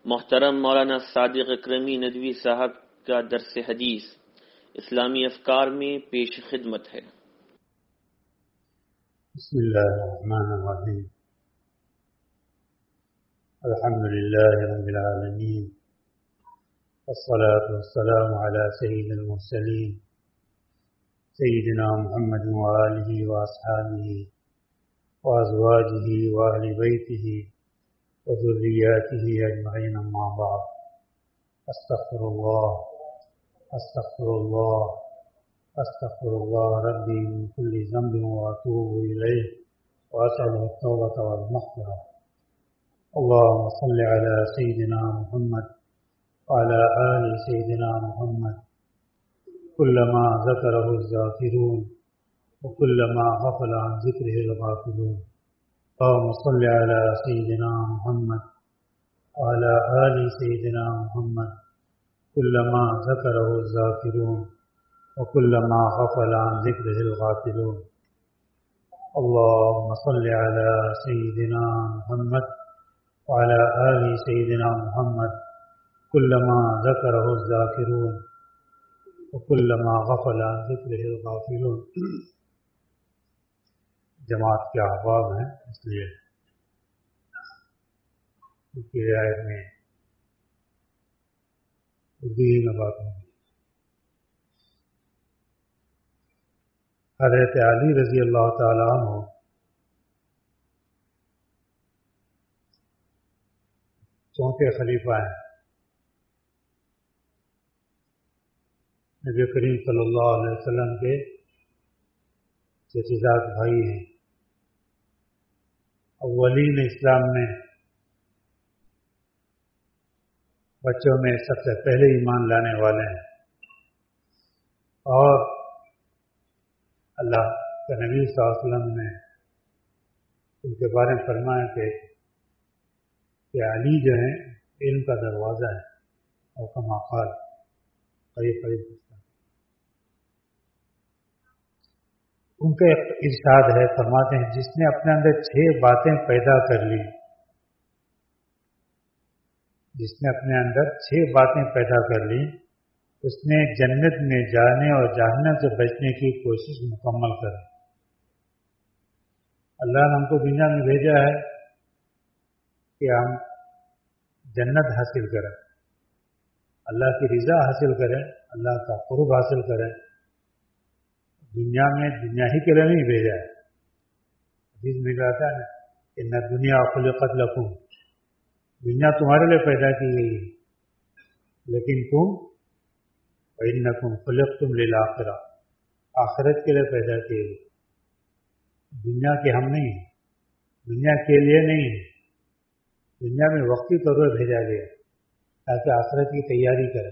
محترم مولانا صادق اکرمی ندوی صاحب کا درس حدیث اسلامی افکار میں پیش خدمت ہے۔ بسم اللہ الرحمن الرحیم، الحمد للہ رب العالمین، والصلاة والسلام علی سید المرسلین سیدنا محمد وآلہ واصحابہ وازواجہ واہل بیتہ وذریاتہ اجمعین، اما بعد، استغفر اللہ استغفر اللہ ربی من کل ذنب واتوب الیہ واسألہ التوبۃ والمغفرۃ۔ اللهم صل على سيدنا محمد وعلى آل سيدنا محمد كلما ذكره الذاكرون وكلما غفل عن ذكره الغافلون۔ اللهم صل على سيدنا محمد وعلى آل سيدنا محمد كلما ذكره الذاكرون وكلما غفل عن ذكره الغافلون۔ اللهم صل على سيدنا محمد وعلى آل سيدنا محمد كلما ذكره الذاكرون وكلما غفل عن ذكره الغافلون۔ جماعت کے احباب ہیں، اس لیے اس کی رعایت میں اردو ہی میں بات ہوگی۔ حضرت علی رضی اللہ تعالیٰ عنہ چوتھے خلیفہ ہیں، نبی کریم صلی اللہ علیہ وسلم کے چچیزاد بھائی ہیں، اولین اسلام میں بچوں میں سب سے پہلے ایمان لانے والے ہیں، اور اللہ کے نبی صلی اللہ علیہ وسلم نے ان کے بارے میں فرمایا کہ علی جو ہیں علم کا دروازہ ہے، اور کما قال قریب ان کا ارشاد ہے، فرماتے ہیں جس نے اپنے اندر 6 باتیں پیدا کر لی، جس نے اپنے اندر 6 باتیں پیدا کر لی، اس نے جنت میں جانے اور جہنم سے بچنے کی کوشش مکمل کر۔ اللہ نے ہم کو دنیا میں بھیجا ہے کہ ہم جنت حاصل کریں، اللہ کی رضا حاصل کریں، اللہ کا قرب حاصل کریں۔ دنیا میں دنیا ہی کے لیے نہیں بھیجا ہے، حدیث میں کہتا ہے ان دنیا خلقت لکم، دنیا تمہارے لیے پیدا کی گئی ہے، لیکن تم وَإِنَّكُمْ خُلِقْتُمْ لِلْآخِرَةِ، آخرت کے لیے پیدا کی گئی، دنیا کے ہم نہیں ہیں، دنیا کے لیے نہیں ہے، دنیا میں وقتی طور پر بھیجا گیا تاکہ آخرت کی تیاری کریں۔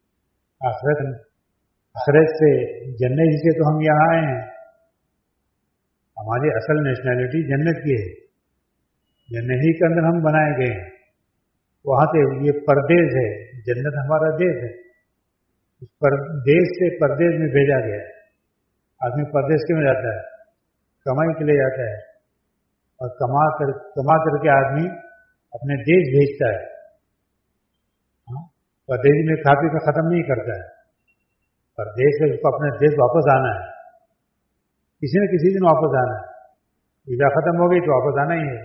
آخرت سے جنت سے تو ہم یہاں آئے ہیں، ہماری اصل نیشنلٹی جنت کی ہے، جنت ہی کے اندر ہم بنائے گئے ہیں، وہاں سے یہ پردیس ہے، جنت ہمارا دیش ہے، اس دیش سے پردیس میں بھیجا گیا ہے۔ آدمی پردیس کیوں جاتا ہے؟ کمائی کے لیے جاتا ہے، اور کما کر کے آدمی اپنے دیش بھیجتا ہے، پردیس میں کھا پی کا ختم نہیں کرتا ہے، پردیس سے اس کو اپنے دیش واپس آنا ہے، کسی نہ کسی دن واپس آنا ہے، ویزا ختم ہو گئی تو واپس آنا ہی ہے،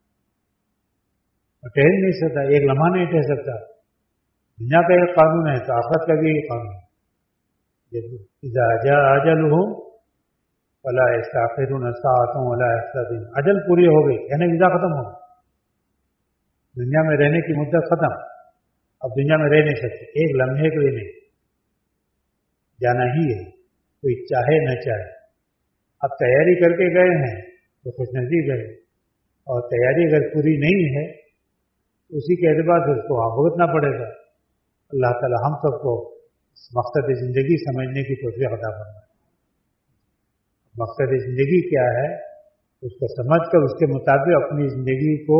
ٹھہر نہیں سکتا، ایک لمحہ نہیں ٹھہر سکتا۔ دنیا کا ایک قانون ہے تو آخرت کا بھی ایک قانون ہے، اذا جاء اجلهم فلا يستأخرون ساعة ولا يستقدمون، اجل پوری ہو گئی یعنی ویزا ختم ہو گئی، دنیا میں رہنے کی مدت ختم، اب دنیا میں رہ نہیں سکتے، ایک لمحے کے لیے نہیں، جانا ہی ہے، کوئی چاہے نہ چاہے۔ اب تیاری کر کے گئے ہیں تو خوش نصیب ہے، اور تیاری اگر پوری نہیں ہے تو اسی کے اعتبار سے اس کو بھگتنا پڑے گا۔ اللہ تعالی ہم سب کو مقصد زندگی سمجھنے کی توفیق عطا فرمائے۔ مقصد زندگی کیا ہے اس کو سمجھ کر اس کے مطابق اپنی زندگی کو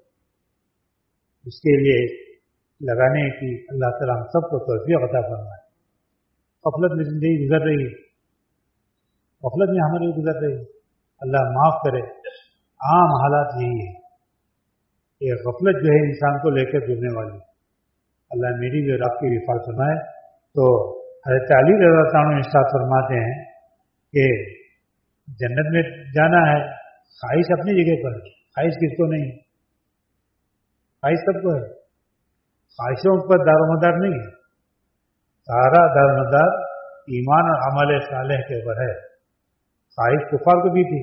اس کے لیے لگانے کی اللہ تعالی ہم سب کو توفیق عطا فرمائے۔ غفلت میں زندگی گزر رہی ہے، غفلت میں ہماری گزر رہی ہے، اللہ معاف کرے۔ عام حالات یہی ہے، یہ غفلت جو ہے انسان کو لے کر گزرنے والی. اللہ میری بھی اور آپ کی بھی حفاظت فرمائے. تو حضرت علی رضی اللہ عنہ ارشاد فرماتے ہیں کہ جنت میں جانا ہے، خواہش اپنی جگہ پر ہے، خواہش کس کو نہیں ہے؟ خواہش سب کو ہے، خواہشوں پر دار و مدار نہیں ہے. سارا دار و مدار ایمان اور عمل صالح کے اوپر ہے. خواہش کفار کو بھی تھی،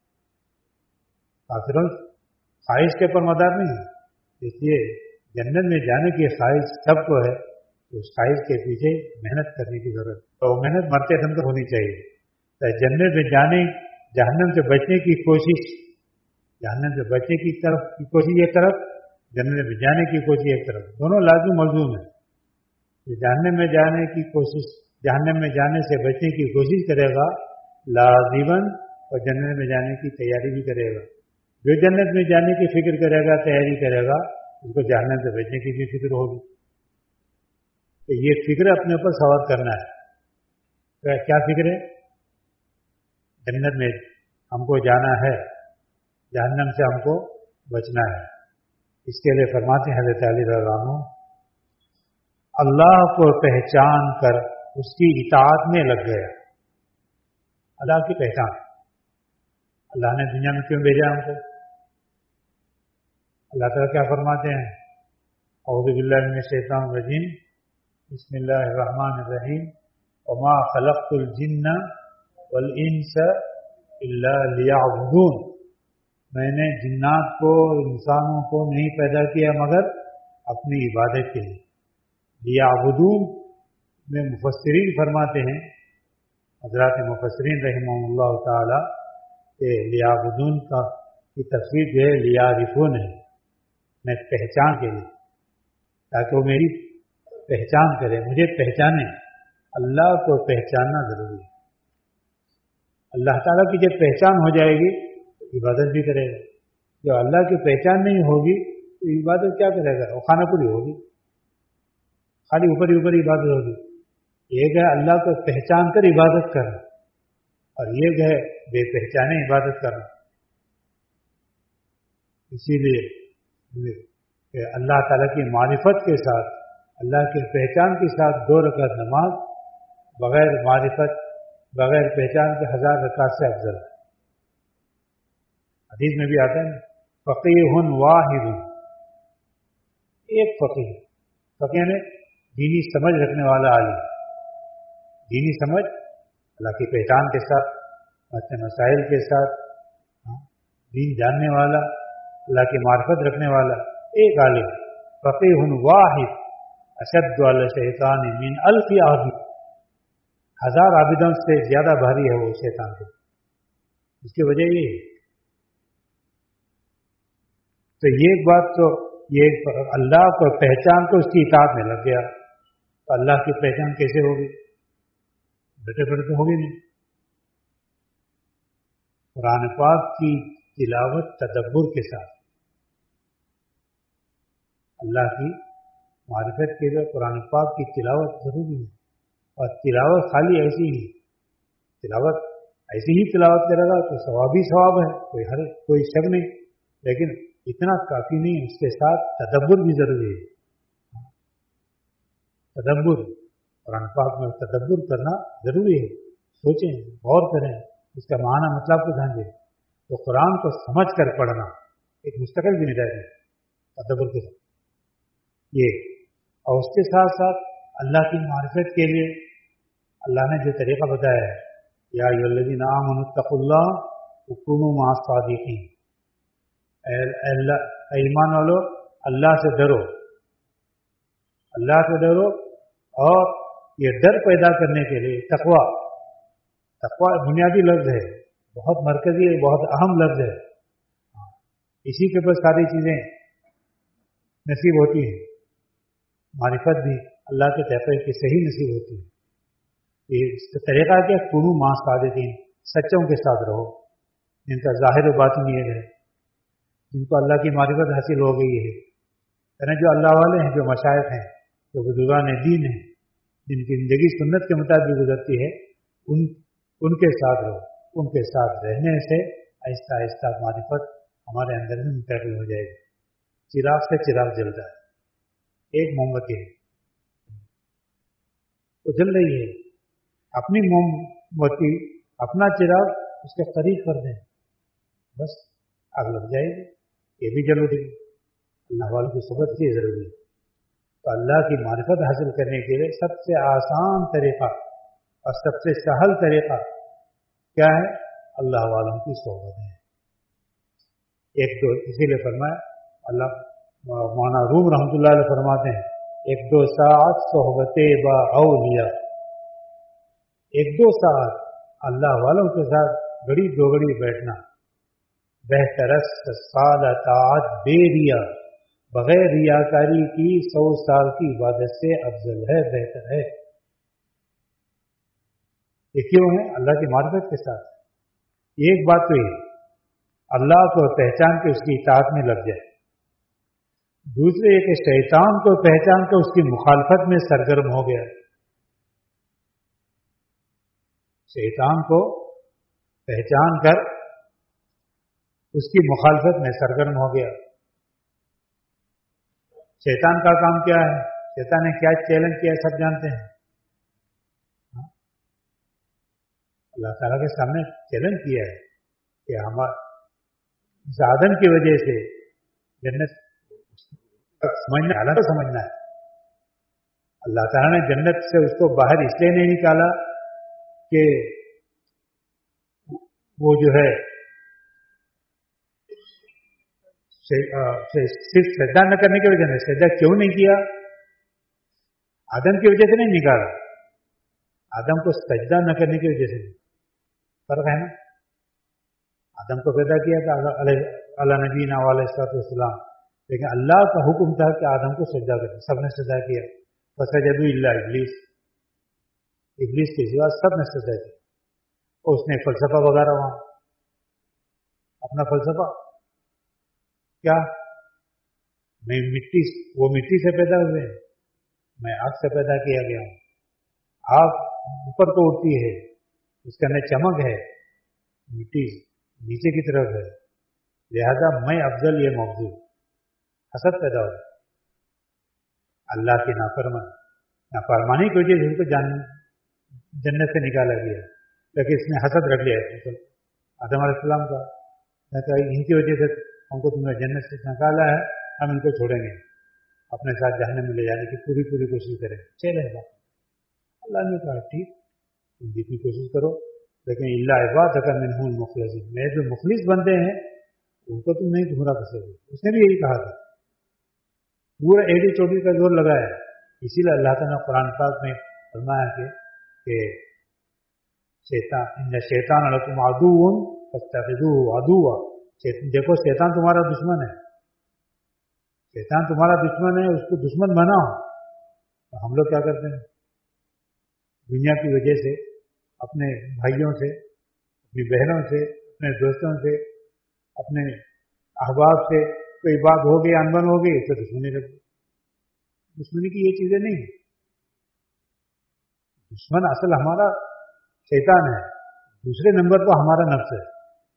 کافروں خواہش کے اوپر مدار نہیں ہے. اس لیے جنت میں جانے کی خواہش سب کو ہے، تو اس خواہش کے پیچھے محنت کرنے کی ضرورت، تو محنت مرتے دم تک ہونی چاہیے. جنت میں جانے، جہنم سے بچنے کی کوشش، جہنم سے بچنے کی کوشش ایک طرف، جنت میں جانے کی کوشش ایک طرف، دونوں لازم ملزوم ہیں. جہنم میں جانے کی کوشش، جہنم میں جانے سے بچنے کی کوشش کرے گا لازماً، اور جنت میں جانے کی تیاری بھی کرے گا. جو جنت میں جانے کی فکر کرے گا، تیاری کرے گا، اس کو جہنم سے بچنے کی بھی فکر ہوگی. تو یہ فکر اپنے اوپر سوار کرنا ہے. کیا فکر ہے؟ جنت میں ہم کو جانا ہے، جہنم سے ہم کو بچنا ہے. اس کے لیے فرماتے ہیں حضرت علی رضی اللہ عنہ، اللہ کو پہچان کر اس کی اطاعت میں لگ گیا. اللہ کی پہچان، اللہ نے دنیا میں کیوں بھیجا ہم کو؟ اللہ تعالیٰ کیا فرماتے ہیں؟ اعوذ باللہ من الشیطان الرجیم، بسم اللہ الرحمن الرحیم، وما خلقت الجن والانس الا لیعبدون. میں نے جنات کو، انسانوں کو نہیں پیدا کیا مگر اپنی عبادت کے لیے. لیعبدون میں مفسرین فرماتے ہیں، حضرات مفسرین رحمہم اللہ تعالی، کہ لیعبدون کی تفسیر جو ہے لیعرفون ہے، میں پہچان کے لیے، تاکہ وہ میری پہچان کرے، مجھے پہچانے. اللہ کو پہچاننا ضروری ہے. اللہ تعالیٰ کی جب پہچان ہو جائے گی تو عبادت بھی کرے گا. جو اللہ کی پہچان نہیں ہوگی تو عبادت کیا کرے گا؟ وہ خانہ پوری ہوگی، خالی اوپر اوپر عبادت ہوگی. ایک ہے اللہ کو پہچان کر عبادت کرنا، اور ایک ہے بے پہچانے عبادت کرنا. اسی لیے کہ اللہ تعالیٰ کی معرفت کے ساتھ، اللہ کی پہچان کے ساتھ 2 رکعت نماز بغیر معرفت، بغیر پہچان کے 1000 رکعت سے افضل ہے. حدیث میں بھی آتا ہے فقیہ واحد، ایک فقیہ. فقیہ نے دینی سمجھ رکھنے والا عالم، دینی سمجھ اللہ کی پہچان کے ساتھ، اپنے مسائل کے ساتھ، دین جاننے والا، اللہ کی معرفت رکھنے والا ایک عالم. فقیہ واحد اشد علی الشیطان من 1000 عابد، 1000 عابدوں سے زیادہ بھاری ہے وہ شیطان کے. اس کی وجہ یہ ہے. تو یہ بات، تو یہ اللہ کو پہچان کو اس کی اطاعت میں لگ گیا. تو اللہ کی پہچان کیسے ہوگی؟ بیٹھے بیٹھے تو ہوگی نہیں. قرآن پاک کی تلاوت تدبر کے ساتھ، اللہ کی معرفت کے لیے قرآن پاک کی تلاوت ضروری ہے. اور تلاوت خالی ایسی ہی، تلاوت ایسی ہی تلاوت کرے گا تو ثواب ہی ثواب ہے، کوئی شک نہیں. لیکن اتنا کافی نہیں، اس کے ساتھ تدبر بھی ضروری ہے. تدبر، قرآن پاک میں تدبر کرنا ضروری ہے. سوچیں، غور کریں، اس کا معنی مطلب کو دھیان دیں. تو قرآن کو سمجھ کر پڑھنا ایک مستقل ذمہ داری ہے تدبر کے ساتھ یہ. اور اس کے ساتھ ساتھ اللہ کی معرفت کے لیے اللہ نے جو طریقہ بتایا ہے، یا ایھا الذین آمنوا اتقوا اللہ وکونوا مع الصادقین، اے ایمان والو اللہ سے ڈرو، اللہ سے ڈرو. اور یہ ڈر پیدا کرنے کے لیے تقویٰ بنیادی لفظ ہے، بہت مرکزی ہے، بہت اہم لفظ ہے. اسی کے اوپر ساری چیزیں نصیب ہوتی ہیں. معرفت بھی اللہ کے طریقے کی صحیح نصیب ہوتی ہے. اس کا طریقہ کیا؟ کونوا مع الصادقین، سچوں کے ساتھ رہو، جن کا ظاہر و باطن یہ ہے، جن کو اللہ کی معرفت حاصل ہو گئی ہے. یعنی جو اللہ والے ہیں، جو مشائخ ہیں، جو بزرگان دین ہیں، جن کی زندگی سنت کے مطابق گزرتی ہے، ان کے ساتھ رہو. ان کے ساتھ رہنے سے آہستہ آہستہ معرفت ہمارے اندر میں منتقل ہو جائے گی. चिराग से चिराग जलता है, एक मोमबत्ती है तो जल रही है, अपनी मोमबत्ती अपना चिराग उसके करीब कर दें, बस आग लग जाएगी, ये भी जल उठेगी। अल्लाह वालों की सोबत की जरूरी है। तो अल्लाह की मारिफत हासिल करने के लिए सबसे आसान तरीका और सबसे सहल तरीका क्या है? अल्लाह वालों की सोबत है। एक दो, इसीलिए फरमाया अल्लाह मौलाना रूम रहमतुल्लाह अलैह फरमाते हैं, एक दो सात सोहबते बा औलिया, एक दो सात अल्लाह वालों के साथ घड़ी दो घड़ी बैठना, बेहतरस साल ताअत बेरिया, बगैर रियाकारी की 100 साल की इबादत से अफजल है, बेहतर है। ये क्यों है? अल्लाह की मारिफत के साथ। एक बात तो ये, अल्लाह को पहचान के उसकी इताअत में लग जाए। दूसरे एक शैतान को पहचान के उसकी मुखालफत में सरगर्म हो गया। शैतान को पहचान कर उसकी मुखालफत में सरगर्म हो गया। शैतान का काम क्या है? शैतान ने क्या चैलेंज किया सब जानते हैं। अल्लाह ताला के सामने चैलेंज किया है कि हमारे इस आदम की वजह से जन्नत समझना, हालात समझना है। अल्लाह ताला ने जन्नत से उसको बाहर इसलिए नहीं निकाला कि वो जो है सिर्फ सजदा न करने की वजह से, सजदा क्यों नहीं किया? आदम की वजह से नहीं निकाला, आदम को सजदा न करने की वजह से। फर्क है ना? आदम को पैदा किया था अल्लाह नबीना अलैहिस्सलाम, लेकिन अल्लाह का हुक्म था कि आदम को सजदा करें, सबने सजदा किया। फसजदू इल्ला इब्लीस, इब्लीस के सिवा सबने सजदा किया। और उसने फलसफा वगैरह वहां अपना फलसफा क्या, मैं मिट्टी, वो मिट्टी से पैदा हुए हैं, मैं आग से पैदा किया गया हूं, आग ऊपर को उठती है, उसके अंदर चमक है, मिट्टी नीचे की तरफ है, लिहाजा मैं अफजल ये मौजूद, हसद पैदा हो। अल्लाह की नाफरमानी की वजह से उनको जन्नत से निकाला गया, लेकिन इसने हसद रख लिया है आदम अलैहिस्सलाम का, इनकी वजह से हमको तुमने जन्नत से निकाला है, हम इनको छोड़ेंगे, अपने साथ जहन्नम में ले जाने की पूरी कोशिश करेंगे। चलेगा? अल्लाह ने कहा ठीक, तुम जितनी कोशिश करो, लेकिन इल्ला इबादका मिनहुल मुखलिसीन, मैं जो मुखलिस बंदे हैं उनको तुम नहीं गुमराह कर सकते। उसने भी यही कहा था, पूरा एडी चोटी का जोर लगाया। इसीलिए अल्लाह ताला ने कुरान पाक में फरमाया कि शैतान इन्न शैतान लकुम अदुव्वुन फत्तखिज़ूहु अदुव्वा, देखो शैतान तुम्हारा दुश्मन है, शैतान तुम्हारा दुश्मन है, उसको दुश्मन बनाओ। तो हम लोग क्या करते हैं? दुनिया की वजह से, अपने भाइयों से, अपनी बहनों से, अपने दोस्तों से, अपने अहबाब से कोई बात हो गई, अनबन हो गई तो दुश्मनी लग गई। दुश्मनी की ये चीजें नहीं, दुश्मन असल हमारा शैतान है, दूसरे नंबर पर हमारा नफ्स है,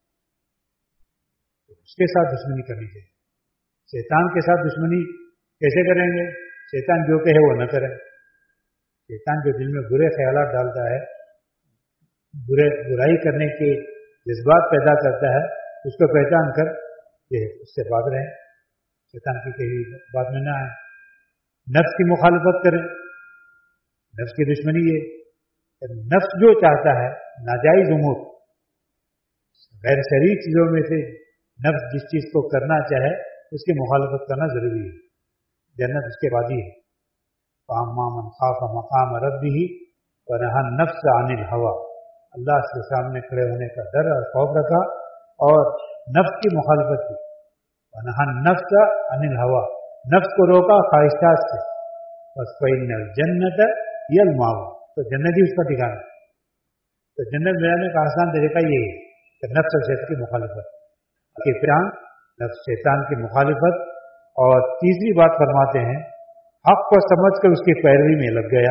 तो उसके साथ दुश्मनी करनी चाहिए। शैतान के साथ दुश्मनी कैसे करेंगे? शैतान जो कहे वो न करें। शैतान जो दिल में बुरे ख्यालात डालता है, बुराई करने के जज्बात पैदा करता है, उसको पहचान कर ये उससे भाग रहे हैं, शैतान की कही बात में ना आए। नफ्स की मुखालफत करें, नफ्स की दुश्मनी ये, नफ्स जो चाहता है नाजायज उमूर, गैर शरई चीजों में से नफ्स जिस चीज को करना चाहे उसकी मुखालफत करना जरूरी है। जन्नत उसके बाद ही है। फाम्मा मन खाफ मकाम रब्बिही व नहा नफ्स अनिल हवा, अल्लाह के सामने खड़े होने का डर और खौफ रखा और नफ्स की मुखालफत की। व नहा नफ्स अनिल हवा, नफ्स को रोका ख्वाहिशात से। बस फ़इन्नल जन्नत हियल मावा, तो जन्नत ही उसका ठिकाना। तो जन्नत में जाने का आसान तरीका यही है कि नफ्स और शैतान की मुखालफत की पहचान, नफ्स शैतान की मुखालिफत। और तीसरी बात फरमाते हैं, हक को समझ कर उसकी पैरवी में लग गया।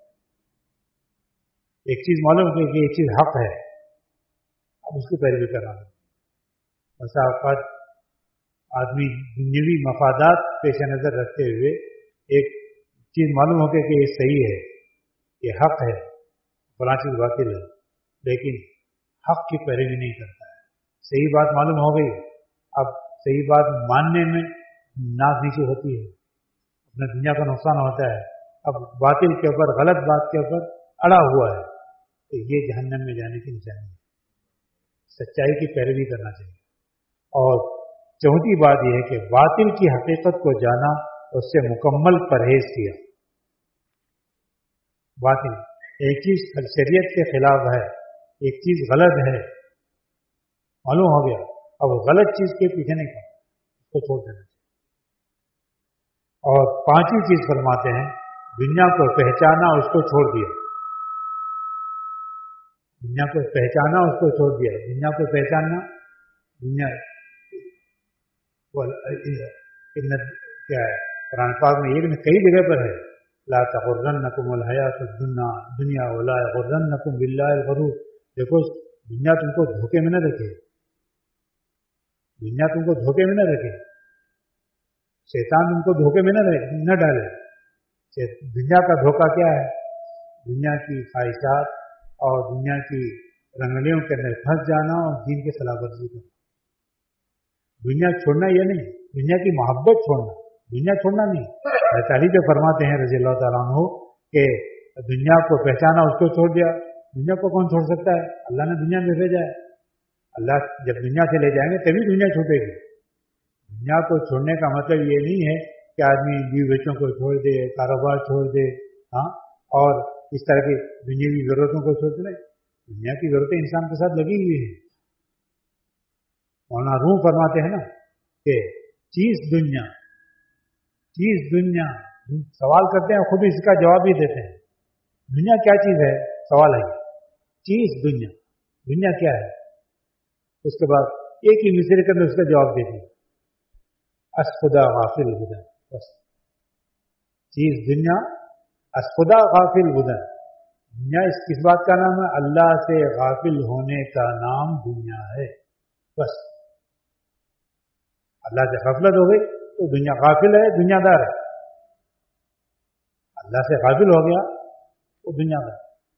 एक चीज मालूम है कि एक चीज हक है, अब उसकी पैरवी करना है। آدمی دنیوی مفادات پیش نظر رکھتے ہوئے ایک چیز معلوم ہو کہ یہ صحیح ہے، یہ حق ہے، فلاں چیز باطل ہے، لیکن حق کی پیروی نہیں کرتا ہے. صحیح بات معلوم ہو گئی، اب صحیح بات ماننے میں ناز نیچے ہوتی ہے، اپنے دنیا کا نقصان ہوتا ہے، اب باطل کے اوپر، غلط بات کے اوپر اڑا ہوا ہے، تو یہ جہنم میں جانے کی نشانی ہے. سچائی کی پیروی کرنا چاہیے. اور چوتھی بات یہ ہے کہ باطل کی حقیقت کو جانا، اس سے مکمل پرہیز کیا. باطل ایک چیز شریعت کے خلاف ہے، ایک چیز غلط ہے، معلوم ہو گیا، اب غلط چیز کے پیچھے نہیں پڑنا، اس کو چھوڑ دینا چاہیے. اور پانچویں چیز فرماتے ہیں دنیا کو پہچانا، اس کو چھوڑ دیا. دنیا کو پہچانا، اس کو چھوڑ دیا. دنیا کو پہچاننا، دنیا کیا ہے قرآن پاک میں ایک کئی جگہ پر ہے، لا تغرنکم الحیات الدنیا دنیا ولا یغرنکم باللہ الغرور. دیکھو دنیا تم کو دھوکے میں نہ رکھے، دنیا تم کو دھوکے میں نہ رکھے، شیطان تم کو دھوکے میں نہ ڈالے. دنیا کا دھوکہ کیا ہے؟ دنیا کی خواہشات اور دنیا کی رنگلیوں کے اندر پھنس جانا اور دین کے خلاف ورزی کرنا. دنیا چھوڑنا یہ نہیں، دنیا کی محبت چھوڑنا، دنیا چھوڑنا نہیں. حضرت علی جو فرماتے ہیں رضی اللہ تعالیٰ عنہ کہ دنیا کو پہچانا، اس کو چھوڑ دیا. دنیا کو کون چھوڑ سکتا ہے؟ اللہ نے دنیا میں بھیجا ہے. اللہ جب دنیا سے لے جائیں گے تبھی دنیا چھوٹے گی. دنیا کو چھوڑنے کا مطلب یہ نہیں ہے کہ آدمی بیوی بچوں کو چھوڑ دے، کاروبار چھوڑ دے، ہاں، اور اس طرح کی دنیاوی ضرورتوں کو چھوڑ دے. دنیا کی ضرورتیں انسان کے ساتھ لگی ہوئی ہیں. مولانا روم فرماتے ہیں نا کہ چیز دنیا سوال کرتے ہیں، خود اس کا جواب بھی دیتے ہیں. دنیا کیا چیز ہے؟ سوال ہے چیز دنیا کیا ہے؟ اس کے بعد ایک ہی مصرے کے اندر اس کا جواب دیتے ہیں، اس خدا غافل بدن. بس چیز دنیا، اس خدا غافل بدن. دنیا اس کس بات کا نام ہے؟ اللہ سے غافل ہونے کا نام دنیا ہے. بس اللہ سے غفلت ہو گئی تو دنیا غافل ہے، دنیا دار ہے. اللہ سے غافل ہو گیا تو دنیا دار.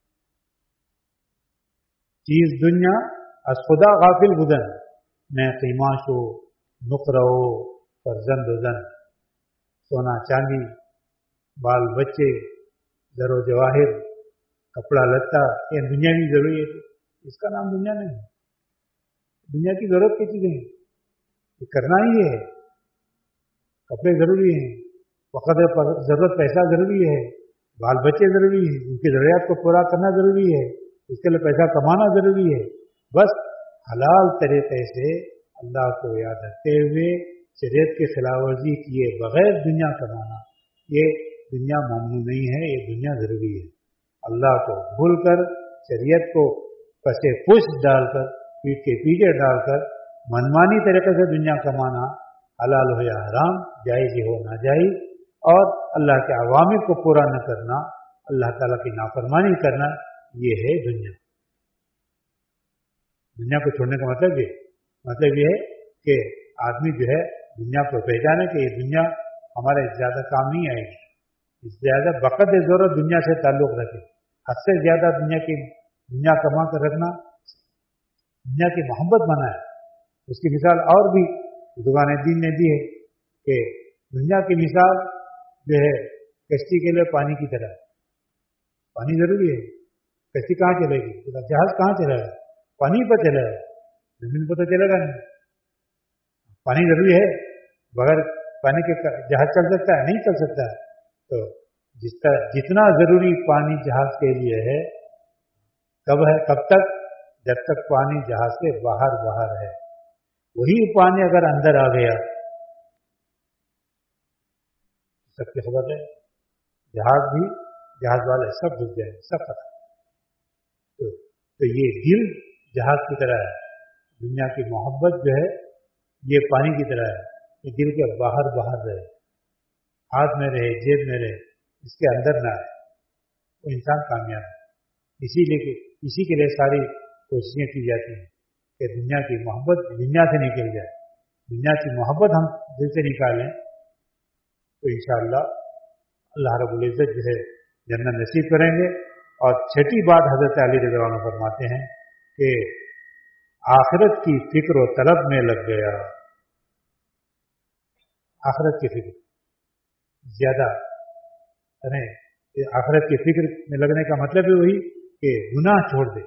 چیز دنیا از خدا غافل بدن، میں قیماش ہو نقرہ ہو فرزند و زن. سونا چاندی، بال بچے، زر و جواہر، کپڑا لتا، یہ دنیاوی ضروری ہے. اس کا نام دنیا نہیں ہے. دنیا کی ضرورت کی چیزیں ہیں، یہ کرنا ہی ہے. کپڑے ضروری ہیں، وقت ضرورت پیسہ ضروری ہے، بال بچے ضروری ہیں، ان کی ضروریات کو پورا کرنا ضروری ہے، اس کے لیے پیسہ کمانا ضروری ہے. بس حلال طریقے سے اللہ کو یاد رکھتے ہوئے شریعت کی خلاف ورزی کیے بغیر دنیا کمانا، یہ دنیا ممنوع نہیں ہے، یہ دنیا ضروری ہے. اللہ کو بھول کر، شریعت کو پسے پشت ڈال کر، پیٹ کے پیچھے ڈال کر منمانی طریقے سے دنیا کمانا، حلال ہو یا حرام، جائز ہو ناجائز، اور اللہ کے عوامر کو پورا نہ کرنا، اللہ تعالیٰ کی نافرمانی کرنا، یہ ہے دنیا. دنیا کو چھوڑنے کا مطلب یہ ہے کہ آدمی جو ہے دنیا کو پہچانے کہ یہ دنیا ہمارے زیادہ کام نہیں آئے گی. زیادہ بقدر ضرورت دنیا سے تعلق رکھے، حد سے زیادہ دنیا کما کر رکھنا، دنیا کی محبت بنائے. اس کی مثال اور بھی بزرگان دین نے دی ہے کہ دنیا کی مثال جو ہے کشتی کے لیے پانی کی طرح. پانی ضروری ہے، کشتی کہاں چلے گی؟ جہاز کہاں چلے گا؟ پانی پر چلے گا، زمین پر تو چلے گا نہیں. پانی ضروری ہے، بغیر پانی کے جہاز چل سکتا ہے؟ نہیں چل سکتا ہے. تو جتنا ضروری پانی جہاز کے لیے ہے، کب تک؟ جب تک پانی جہاز سے باہر ہے. وہی پانی اگر اندر آ گیا، سب کی خبر ہے، جہاز والے سب ڈوب جائیں، سب ختم. تو یہ دل جہاز کی طرح ہے. دنیا کی محبت جو ہے یہ پانی کی طرح ہے. یہ دل کے باہر رہے، ہاتھ میں رہے، جیب میں رہے، اس کے اندر نہ آئے، وہ انسان کامیاب ہے. اسی کے لیے ساری کوششیں کی جاتی ہیں کہ دنیا کی محبت دنیا سے نکل جائے. دنیا کی محبت ہم دل سے نکالیں تو انشاءاللہ اللہ رب العزت جو ہے جنت نصیب کریں گے. اور چھٹی بات حضرت علی رضی اللہ عنہ فرماتے ہیں کہ آخرت کی فکر و طلب میں لگ گیا. آخرت کی فکر زیادہ کریں. آخرت کی فکر میں لگنے کا مطلب ہے وہی کہ گناہ چھوڑ دے.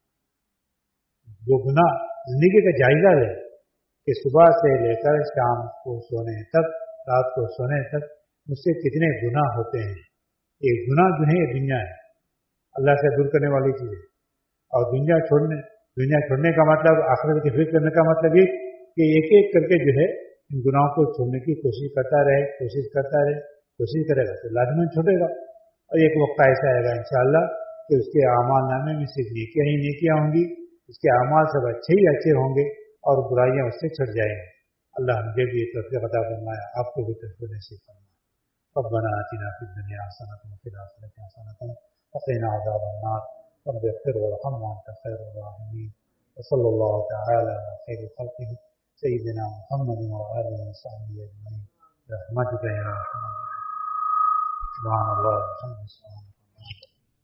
جو گناہ زندگی کا جائزہ ہے کہ صبح سے لے کر شام کو سونے تک، رات کو سونے تک مجھ سے کتنے گناہ ہوتے ہیں. یہ گناہ جو ہے یہ دنیا ہے، اللہ سے دور کرنے والی چیز ہے. اور دنیا چھوڑنے کا مطلب، آخرت کی فکر کرنے کا مطلب یہ کہ ایک ایک کر کے جو ہے ان گناہوں کو چھوڑنے کی کوشش کرتا رہے، کوشش کرے گا تو لازماً چھوڑے گا. اور ایک وقت ایسا آئے گا انشاءاللہ کہ اس کے اعمال نامے میں صرف نیکیاں ہی نیکیاں ہوں گی، اس کے اعمال سب اچھے ہی اچھے ہوں گے اور برائیاں اس سے چھٹ جائیں گی. اللہ مجھے بھی توفیق عطا فرمائے، آپ کو بھی توفیق نصیب فرمائے. ربنا آتنا في الدنيا حسنة وفي الآخرة حسنة وقنا عذاب النار. رب اغفر وارحم وأنت خير الراحمين. وصلى الله تعالى على خير خلقه سيدنا محمد وآله وصحبه أجمعين برحمتك يا أرحم الراحمين. سبحان الله والحمد لله.